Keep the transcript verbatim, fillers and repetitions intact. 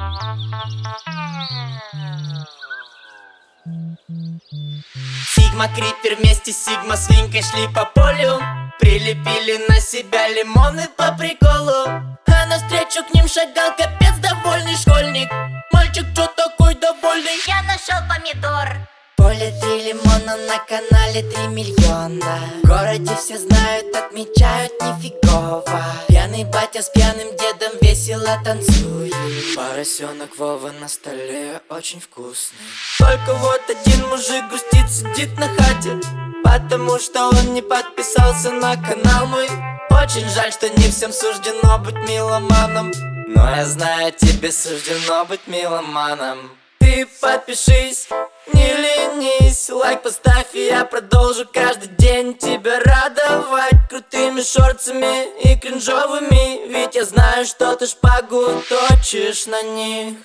Сигма Крипер вместе с Сигма Свинкой шли по полю, прилепили на себя лимоны по приколу. А навстречу к ним шагал капец довольный школьник. Мальчик, чё такой довольный? Я нашел помидор. Поле три лимона, на канале три миллиона. В городе все знают, отмечают нифигово. Пьяный батя с пьяным дедом весело танцует. Поросенок Вова на столе очень вкусный. Только вот один мужик грустит, сидит на хате, потому что он не подписался на канал мой. Очень жаль, что не всем суждено быть меломаном, но я знаю, тебе суждено быть меломаном. Ты подпишись, не ленись, лайк поставь, и я продолжу каждый день тебя радовать крутыми шорцами и кринжовыми. Ведь я знаю, что ты шпагу точишь на них.